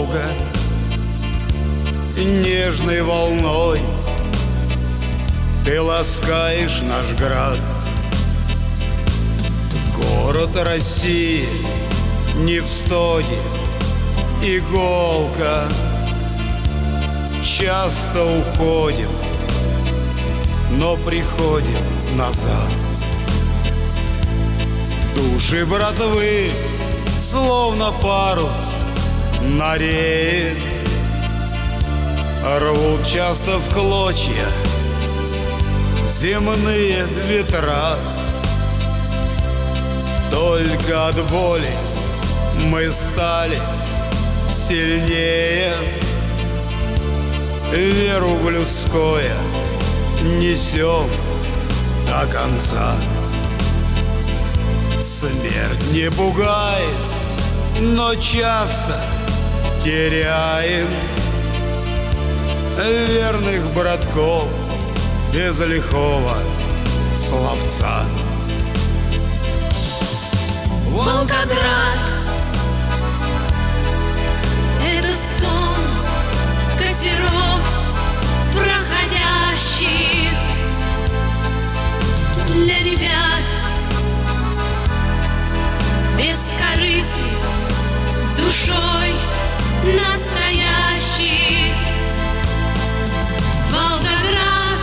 Волга нежной волной ты ласкаешь наш град. Город России не в стоге, иголка. Часто уходим, но приходим назад. Души братвы, словно парус на рее, рвут часто в клочья земные ветра. Только от боли мы стали сильнее, веру в людское несем до конца. Смерть не пугает, но часто теряем верных братков без лихого словца. Волгоград — это стон катеров проходящих. Для ребят бескорыстных, душой настоящих. Волгоград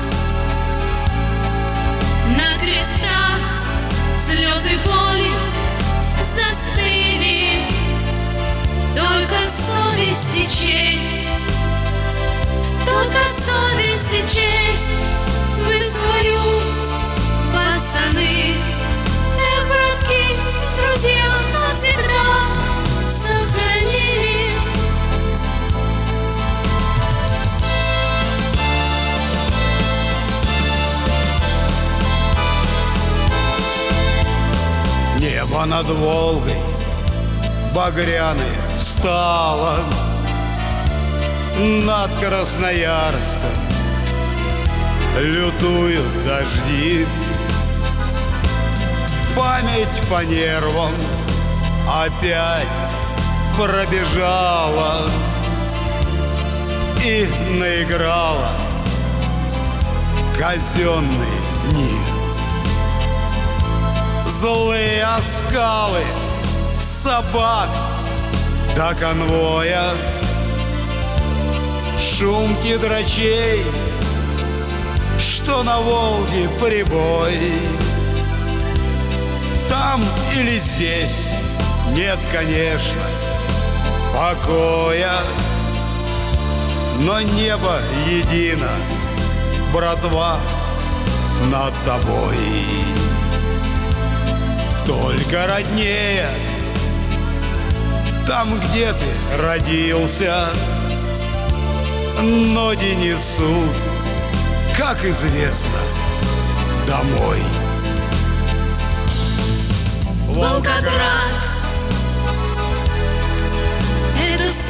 на крестах слезы боли застыли. Только совесть и честь, только совесть и честь вы свою, пацаны. Эх, братки, друзья, навсегда сохранили. Небо над Волгой багряное встало, над Красноярском лютуют дожди. Память по нервам опять пробежала и наиграла казенные дни. Злые оскалы собак до конвоя, шум кедрачей, что на Волге прибой. Там или здесь нет, конечно, покоя, но небо едино, братва, над тобой. Только роднее там, где ты родился, ноги несут, как известно, домой. Волгоград — это